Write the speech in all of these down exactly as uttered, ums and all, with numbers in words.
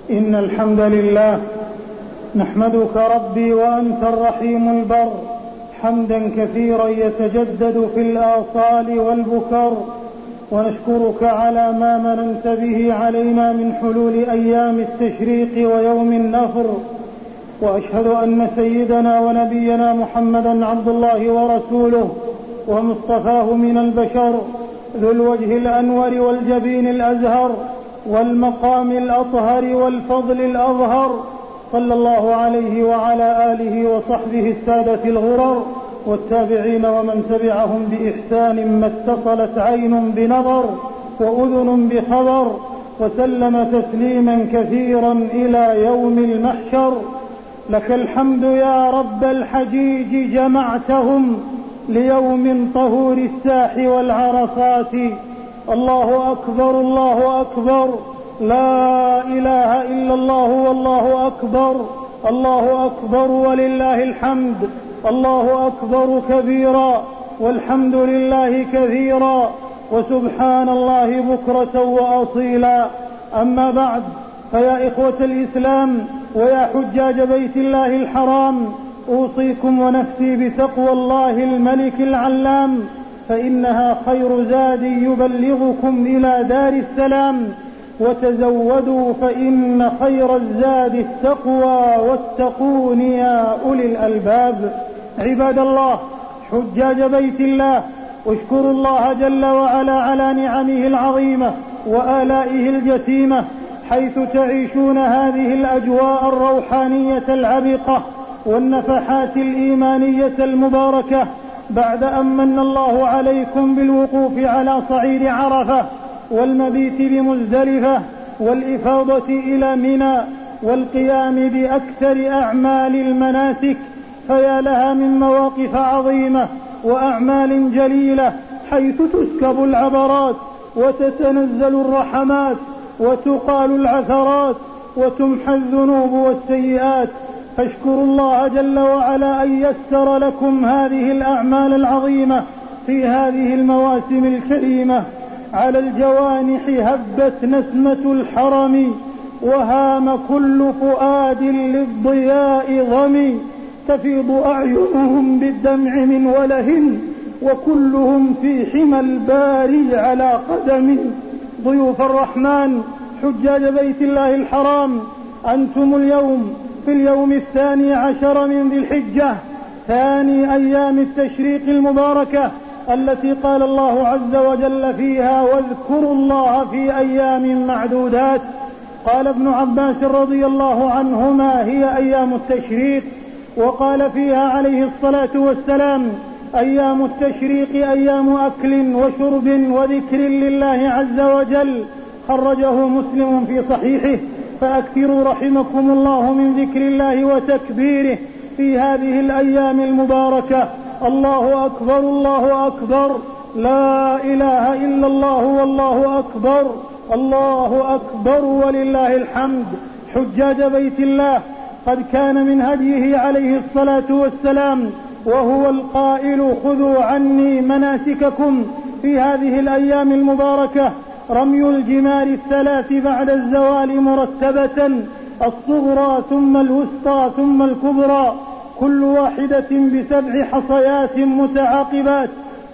إن الحمد لله نحمدك ربي وأنت الرحيم البر حمدا كثيرا يتجدد في الآصال والبكر، ونشكرك على ما مننت به علينا من حلول أيام التشريق ويوم النفر. وأشهد أن سيدنا ونبينا محمدا عبد الله ورسوله ومصطفاه من البشر، ذو الوجه الأنور والجبين الأزهر والمقام الأطهر والفضل الأظهر، صلى الله عليه وعلى آله وصحبه السادة الغرر والتابعين ومن تبعهم بإحسان ما اتصلت عين بنظر وأذن بخبر، وسلم تسليما كثيرا إلى يوم المحشر. لك الحمد يا رب الحجيج، جمعتهم ليوم طهور الساح والعرصات. الله أكبر الله أكبر، لا إله إلا الله والله أكبر، الله أكبر ولله الحمد، الله أكبر كبيرا والحمد لله كثيرا وسبحان الله بكرة وأصيلا. أما بعد، فيا إخوة الإسلام ويا حجاج بيت الله الحرام، أوصيكم ونفسي بتقوى الله الملك العلام، فإنها خير زاد يبلغكم إلى دار السلام. وتزودوا فإن خير الزاد التقوى، واتقون يا أولي الألباب. عباد الله، حجاج بيت الله، اشكروا الله جل وعلا على نعمه العظيمة وآلائه الجسيمة، حيث تعيشون هذه الأجواء الروحانية العبقة والنفحات الإيمانية المباركة، بعد أن من الله عليكم بالوقوف على صعيد عرفة والمبيت بمزدلفة والإفاضة إلى منى والقيام بأكثر أعمال المناسك. فيا لها من مواقف عظيمة وأعمال جليلة، حيث تسكب العبرات وتتنزل الرحمات وتقال العثرات وتمحى الذنوب والسيئات. فاشكروا الله جل وعلا أن يسر لكم هذه الأعمال العظيمة في هذه المواسم الكريمة. على الجوانح هبت نسمة الحرم، وهام كل فؤاد للضياء غمي، تفيض أعينهم بالدمع من وله، وكلهم في حمى الباري على قدم. ضيوف الرحمن، حجاج بيت الله الحرام، أنتم اليوم في اليوم الثاني عشر من ذي الحجة، ثاني أيام التشريق المباركة، التي قال الله عز وجل فيها: واذكروا الله في أيام معدودات. قال ابن عباس رضي الله عنهما: هي أيام التشريق. وقال فيها عليه الصلاة والسلام: أيام التشريق أيام أكل وشرب وذكر لله عز وجل. خرجه مسلم في صحيحه. فأكثروا رحمكم الله من ذكر الله وتكبيره في هذه الأيام المباركة. الله أكبر الله أكبر، لا إله إلا الله والله أكبر، الله أكبر ولله الحمد. حجاج بيت الله، قد كان من هديه عليه الصلاة والسلام وهو القائل: خذوا عني مناسككم في هذه الأيام المباركة، رمي الجمار الثلاث بعد الزوال مرتبة، الصغرى ثم الوسطى ثم الكبرى، كل واحدة بسبع حصيات متعاقبات،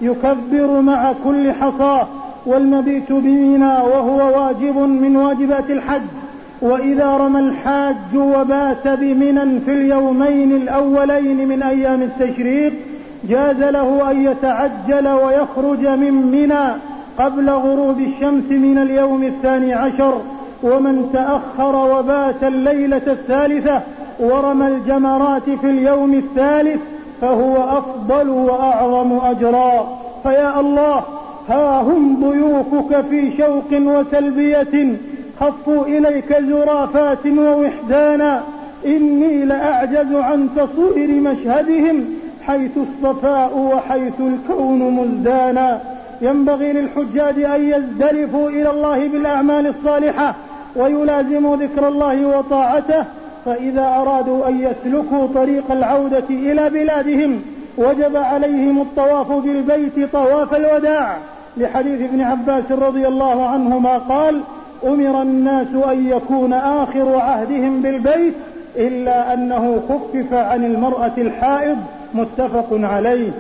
يكبر مع كل حصاة، والمبيت بمنى وهو واجب من واجبات الحج. وإذا رمى الحاج وبات بمنى في اليومين الأولين من أيام التشريق، جاز له أن يتعجل ويخرج من منى قبل غروب الشمس من اليوم الثاني عشر. ومن تأخر وبات الليلة الثالثة ورمى الجمرات في اليوم الثالث فهو أفضل وأعظم أجرا. فيا الله، ها هم ضيوفك في شوق وتلبية، خفوا إليك زرافات ووحدانا، إني لأعجز عن تصوير مشهدهم، حيث الصفاء وحيث الكون مزدانا. ينبغي للحجاج أن يزدلفوا إلى الله بالأعمال الصالحة ويلازموا ذكر الله وطاعته، فإذا أرادوا أن يسلكوا طريق العودة إلى بلادهم وجب عليهم الطواف بالبيت طواف الوداع، لحديث ابن عباس رضي الله عنهما قال: أمر الناس أن يكون آخر عهدهم بالبيت إلا أنه خفف عن المرأة الحائض، متفق عليه.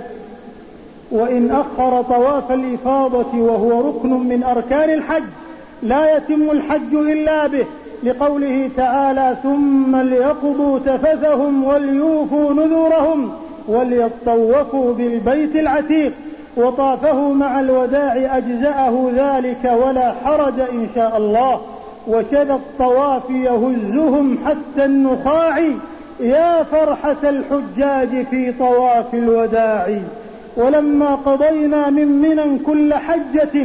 وإن أخر طواف الإفاضة وهو ركن من أركان الحج لا يتم الحج إلا به، لقوله تعالى: ثم ليقضوا تفثهم وليوفوا نذورهم وليطوفوا بالبيت العتيق. وطافه مع الوداع أجزأه ذلك ولا حرج إن شاء الله. وشذا الطواف يهزهم حتى النخاع، يا فرحة الحجاج في طواف الوداع. ولما قضينا من منى كل حجة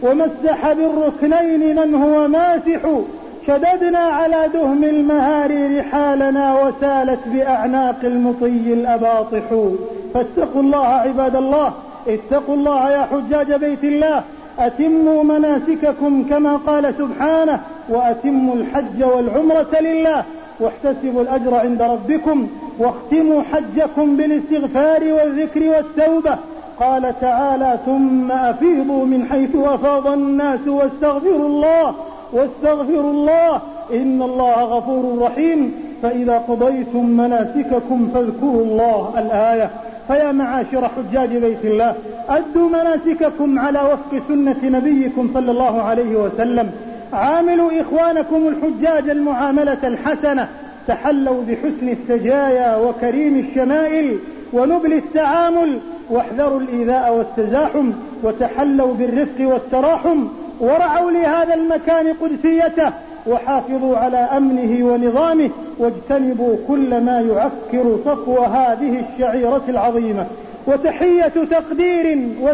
ومسح بالركنين من هو ماسح، شددنا على دهم المهار رحالنا وسالت بأعناق المطي الأباطح. فاتقوا الله عباد الله، اتقوا الله يا حجاج بيت الله، أتموا مناسككم كما قال سبحانه: وأتموا الحج والعمرة لله واحتسبوا الأجر عند ربكم واختموا حجكم بالاستغفار والذكر والتوبة. قال تعالى: ثم أفيضوا من حيث أفاض الناس واستغفروا الله واستغفروا الله إن الله غفور رحيم. فإذا قضيتم مناسككم فاذكروا الله. الآية. فيا معاشر حجاج بيت الله، أدوا مناسككم على وفق سنة نبيكم صلى الله عليه وسلم. عاملوا إخوانكم الحجاج المعاملة الحسنة، تحلوا بحسن السجايا وكريم الشمائل ونبل التعامل، واحذروا الإيذاء والتزاحم، وتحلوا بالرفق والتراحم، ورعوا لهذا المكان قدسيته، وحافظوا على أمنه ونظامه، واجتنبوا كل ما يعكر صفو هذه الشعيرة العظيمة. وتحية تقدير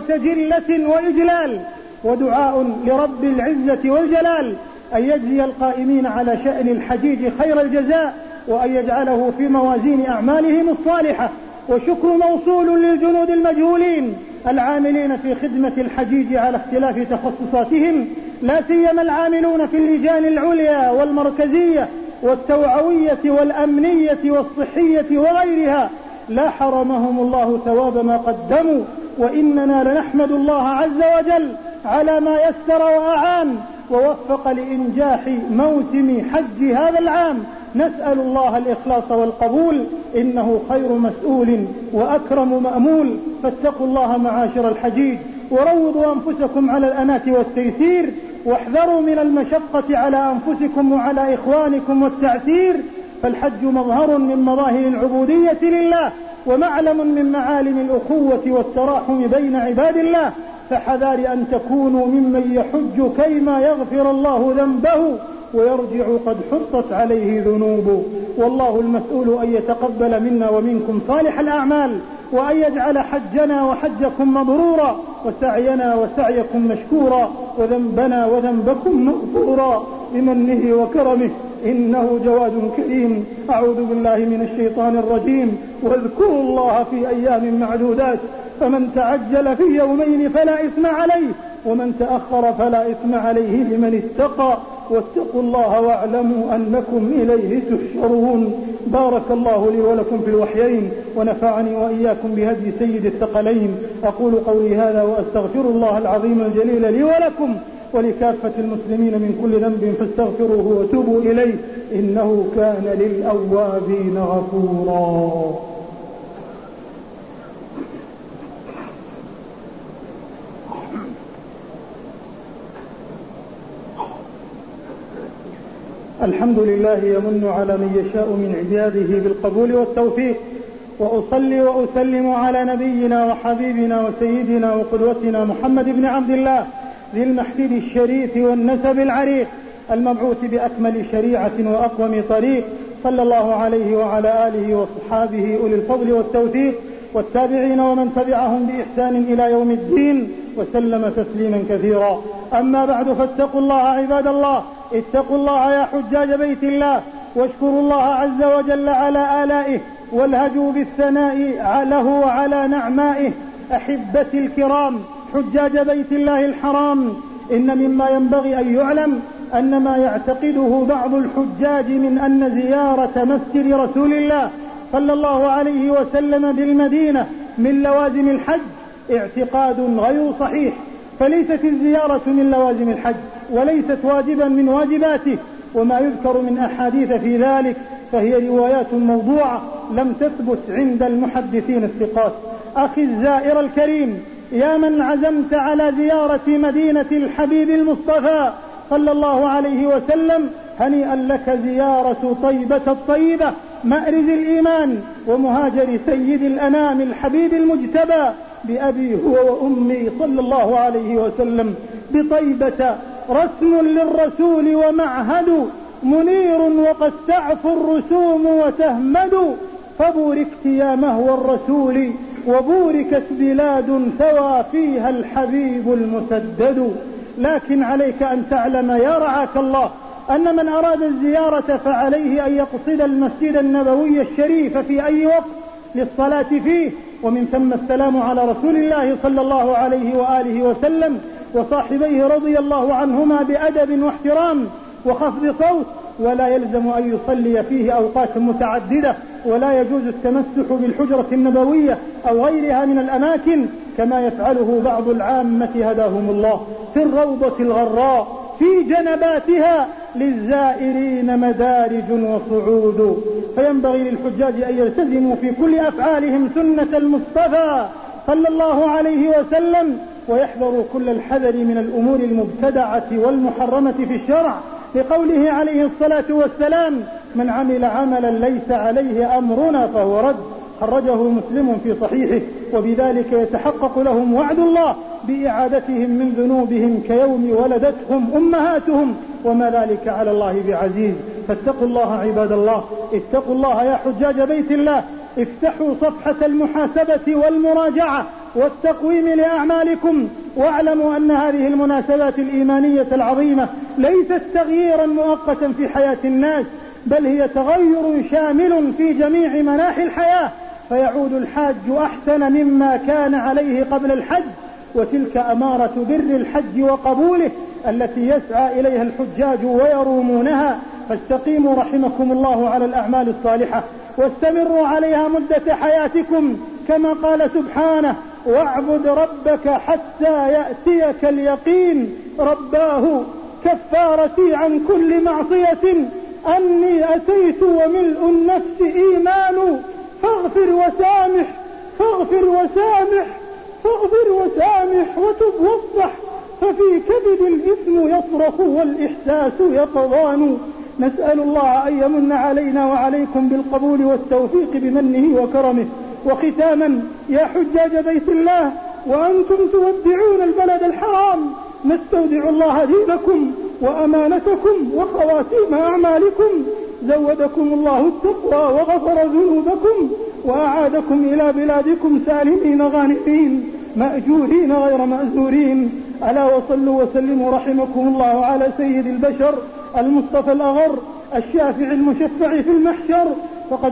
وتجلة وإجلال ودعاء لرب العزة والجلال أن يجزي القائمين على شأن الحجيج خير الجزاء، وأن يجعله في موازين أعمالهم الصالحة. وشكر موصول للجنود المجهولين العاملين في خدمة الحجيج على اختلاف تخصصاتهم، لا سيما العاملون في اللجان العليا والمركزية والتوعوية والأمنية والصحية وغيرها، لا حرمهم الله ثواب ما قدموا. وإننا لنحمد الله عز وجل على ما يسر وأعان ووفق لإنجاح موسم حج هذا العام. نسأل الله الإخلاص والقبول، إنه خير مسؤول وأكرم مأمول. فاتقوا الله معاشر الحجيج، وروضوا أنفسكم على الأناة والتيسير، واحذروا من المشقة على أنفسكم وعلى إخوانكم والتعسير. فالحج مظهر من مظاهر العبودية لله، ومعلم من معالم الأخوة والتراحم بين عباد الله. فحذار أن تكونوا ممن يحج كيما يغفر الله ذنبه ويرجع قد حطت عليه ذنوبه. والله المسؤول أن يتقبل منا ومنكم صالح الأعمال، وأن يجعل حجنا وحجكم مبرورا، وسعينا وسعيكم مشكورا، وذنبنا وذنبكم مغفورا بمنه وكرمه، إنه جواد كريم. أعوذ بالله من الشيطان الرجيم. واذكروا الله في أيام معدودات، فمن تعجل في يومين فلا إثم عليه، ومن تأخر فلا إثم عليه لمن اتقى. واتقوا الله واعلموا أنكم إليه تحشرون. بارك الله لي ولكم في الوحيين، ونفعني وإياكم بهدي سيد الثقلين. أقول قولي هذا وأستغفر الله العظيم الجليل لي ولكم ولكافة المسلمين من كل ذنب، فاستغفروه وتوبوا إليه، إنه كان للأوابين غفورا. الحمد لله يمن على من يشاء من عباده بالقبول والتوفيق، وأصلي وأسلم على نبينا وحبيبنا وسيدنا وقدوتنا محمد بن عبد الله ذي المحفل الشريف والنسب العريق، المبعوث بأكمل شريعة وأقوم طريق، صلى الله عليه وعلى آله وصحابه أولي الفضل والتوفيق، والتابعين ومن تبعهم بإحسان إلى يوم الدين، وسلم تسليما كثيرا. أما بعد، فاتقوا الله عباد الله، اتقوا الله يا حجاج بيت الله، واشكروا الله عز وجل على آلائه، والهجوا بالثناء له وعلى نعمائه. أحبتي الكرام حجاج بيت الله الحرام، إن مما ينبغي أن يعلم أن ما يعتقده بعض الحجاج من أن زيارة مسجد رسول الله صلى الله عليه وسلم بالمدينة من لوازم الحج اعتقاد غير صحيح. فليست الزيارة من لوازم الحج، وليست واجبا من واجباته، وما يذكر من أحاديث في ذلك فهي روايات موضوعة لم تثبت عند المحدثين الثقات. أخي الزائر الكريم، يا من عزمت على زيارة مدينة الحبيب المصطفى صلى الله عليه وسلم، هنيئا لك زيارة طيبة الطيبة مأرز الإيمان ومهاجر سيد الأنام الحبيب المجتبى بأبي هو وأمي صلى الله عليه وسلم بطيبة، رسم للرسول ومعهد منير وقد تعفو الرسوم وتهمد، فبوركت يا مهوى الرسول وبوركت بلاد ثوى فيها الحبيب المسدد. لكن عليك أن تعلم يا رعاك الله أن من أراد الزيارة فعليه أن يقصد المسجد النبوي الشريف في أي وقت للصلاة فيه، ومن ثم السلام على رسول الله صلى الله عليه وآله وسلم وصاحبيه رضي الله عنهما بأدب واحترام وخفض صوت، ولا يلزم أن يصلي فيه أوقات متعددة، ولا يجوز التمسح بالحجرة النبوية أو غيرها من الأماكن كما يفعله بعض العامة هداهم الله في الروضة الغراء في جنباتها للزائرين مدارج وصعود. فينبغي للحجاج أن يلتزموا في كل أفعالهم سنة المصطفى صلى الله عليه وسلم، ويحذروا كل الحذر من الأمور المبتدعة والمحرمة في الشرع، لقوله عليه الصلاة والسلام: من عمل عملا ليس عليه أمرنا فهو رد، خرجه مسلم في صحيحه. وبذلك يتحقق لهم وعد الله بإعادتهم من ذنوبهم كيوم ولدتهم أمهاتهم، وما ذلك على الله بعزيز. فاتقوا الله عباد الله، اتقوا الله يا حجاج بيت الله، افتحوا صفحة المحاسبة والمراجعة والتقويم لأعمالكم، واعلموا أن هذه المناسبات الإيمانية العظيمة ليست تغييرا مؤقتا في حياة الناس، بل هي تغير شامل في جميع مناحي الحياة، فيعود الحاج أحسن مما كان عليه قبل الحج، وتلك أمارة بر الحج وقبوله التي يسعى إليها الحجاج ويرومونها. فاستقيموا رحمكم الله على الأعمال الصالحة واستمروا عليها مدة حياتكم، كما قال سبحانه: واعبد ربك حتى يأتيك اليقين، رباه كفارتي عن كل معصية أني أتيت وملء النفس إيمان، فاغفر وسامح فاغفر وسامح فاغفر وسامح وتب واصلح، ففي كبد الإثم يصرخ والإحساس يطغان. نسأل الله أن يمن علينا وعليكم بالقبول والتوفيق بمنه وكرمه. وختاما يا حجاج بيت الله، وأنتم تودعون البلد الحرام، نستودع الله دينكم وأمانتكم وخواتيم أعمالكم، زودكم الله التقوى وغفر ذنوبكم وأعادكم إلى بلادكم سالمين غانمين مأجورين غير مأزورين. ألا وصلوا وسلموا رحمكم الله على سيد البشر المصطفى الأغر الشافع المشفع في المحشر، فقد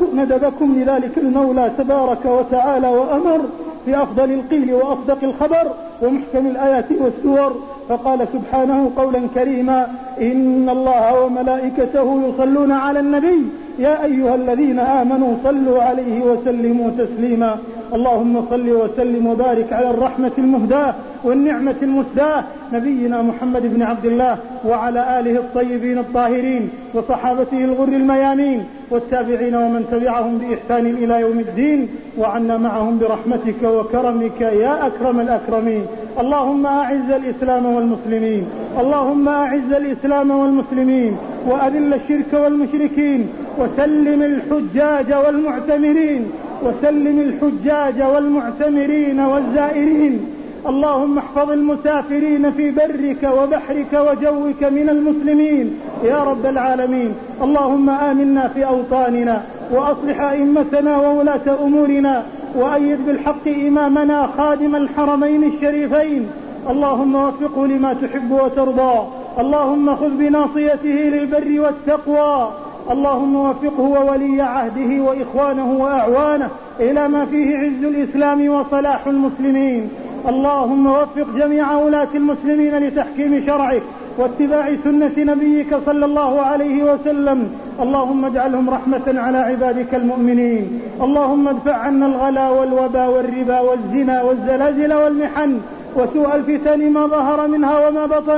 ندبكم لذلك المولى تبارك وتعالى وأمر في أفضل القيل وأصدق الخبر ومحكم الآيات والسور، فقال سبحانه قولا كريما: إن الله وملائكته يصلون على النبي يا أيها الذين آمنوا صلوا عليه وسلموا تسليما. اللهم صل وسلم وبارك على الرحمة المهداة والنعمة المسداة نبينا محمد بن عبد الله وعلى آله الطيبين الطاهرين وصحابته الغر الميامين والتابعين ومن تبعهم بإحسان إلى يوم الدين، وعنا معهم برحمتك وكرمك يا أكرم الأكرمين. اللهم أعز الإسلام والمسلمين اللهم أعز الإسلام والمسلمين وأذل الشرك والمشركين، وسلم الحجاج والمعتمرين وسلم الحجاج والمعتمرين والزائرين. اللهم احفظ المسافرين في برك وبحرك وجوك من المسلمين يا رب العالمين. اللهم آمنا في أوطاننا وأصلح أئمتنا وولاة أمورنا، وأيد بالحق إمامنا خادم الحرمين الشريفين. اللهم وفقه لما تحب وترضى، اللهم خذ بناصيته للبر والتقوى، اللهم وفقه وولي عهده وإخوانه وأعوانه إلى ما فيه عز الإسلام وصلاح المسلمين. اللهم وفق جميع ولاة المسلمين لتحكيم شرعك واتباع سنة نبيك صلى الله عليه وسلم. اللهم اجعلهم رحمة على عبادك المؤمنين. اللهم ادفع عنا الغلا والوبا والربا والزنا والزلازل والمحن وسوء الفتن ما ظهر منها وما بطن،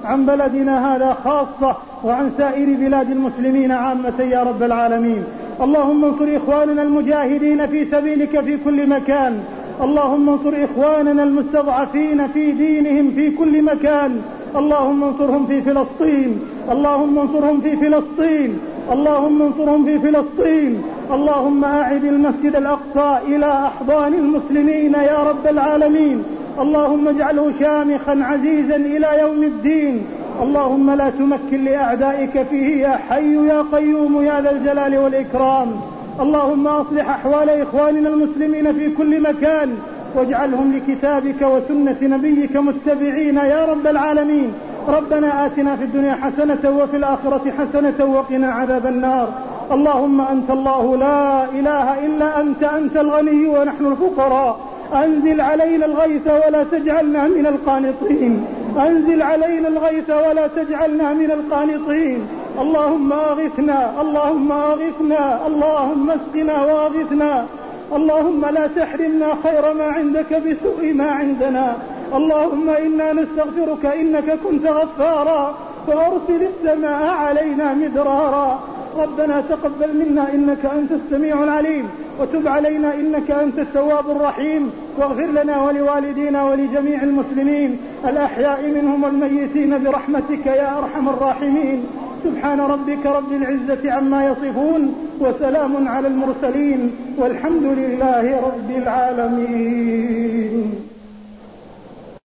عن بلدنا هذا خاصة وعن سائر بلاد المسلمين عامة يا رب العالمين. اللهم انصر إخواننا المجاهدين في سبيلك في كل مكان. اللهم انصر إخواننا المستضعفين في دينهم في كل مكان. اللهم انصرهم في فلسطين. اللهم انصرهم في فلسطين. اللهم انصرهم في فلسطين. اللهم أعد المسجد الأقصى إلى أحضان المسلمين يا رب العالمين. اللهم اجعله شامخا عزيزا إلى يوم الدين. اللهم لا تمكن لأعدائك فيه يا حي يا قيوم يا ذا الجلال والإكرام. اللهم أصلح أحوال إخواننا المسلمين في كل مكان واجعلهم لكتابك وسنة نبيك متبعين يا رب العالمين. ربنا آتنا في الدنيا حسنة وفي الآخرة حسنة وقنا عذاب النار. اللهم أنت الله لا إله إلا أنت، أنت الغني ونحن الفقراء. أنزل علينا الغيث ولا تجعلنا من القانطين. أنزل علينا الغيث ولا تجعلنا من القانطين. اللهم أغثنا، اللهم أغثنا، اللهم اسقنا وأغثنا. اللهم لا تحرمنا خير ما عندك بسوء ما عندنا. اللهم إنا نستغفرك إنك كنت غفارا فأرسل السماء علينا مدرارا. ربنا تقبل منا إنك أنت السميع العليم وتب علينا إنك أنت التواب الرحيم، واغفر لنا ولوالدينا ولجميع المسلمين الأحياء منهم والميتين برحمتك يا أرحم الراحمين. سبحان ربك رب العزة عما يصفون وسلام على المرسلين والحمد لله رب العالمين.